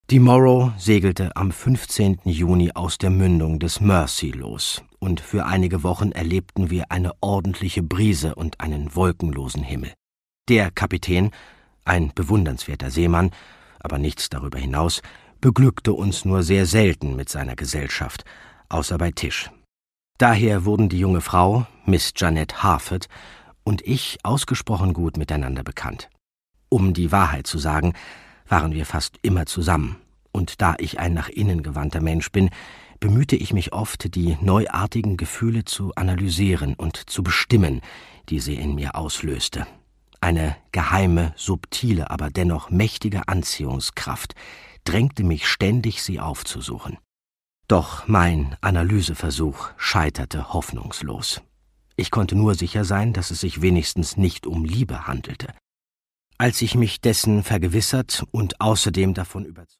Die Morrow segelte am 15. Juni aus der Mündung des Mersey los, und für einige Wochen erlebten wir eine ordentliche Brise und einen wolkenlosen Himmel. Der Kapitän, ein bewundernswerter Seemann, aber nichts darüber hinaus, beglückte uns nur sehr selten mit seiner Gesellschaft, außer bei Tisch. Daher wurden die junge Frau, Miss Janet Harford, und ich ausgesprochen gut miteinander bekannt. Um die Wahrheit zu sagen, waren wir fast immer zusammen, und da ich ein nach innen gewandter Mensch bin, bemühte ich mich oft, die neuartigen Gefühle zu analysieren und zu bestimmen, die sie in mir auslöste. Eine geheime, subtile, aber dennoch mächtige Anziehungskraft drängte mich ständig, sie aufzusuchen. Doch mein Analyseversuch scheiterte hoffnungslos. Ich konnte nur sicher sein, dass es sich wenigstens nicht um Liebe handelte. Als ich mich dessen vergewissert und außerdem davon überzeugt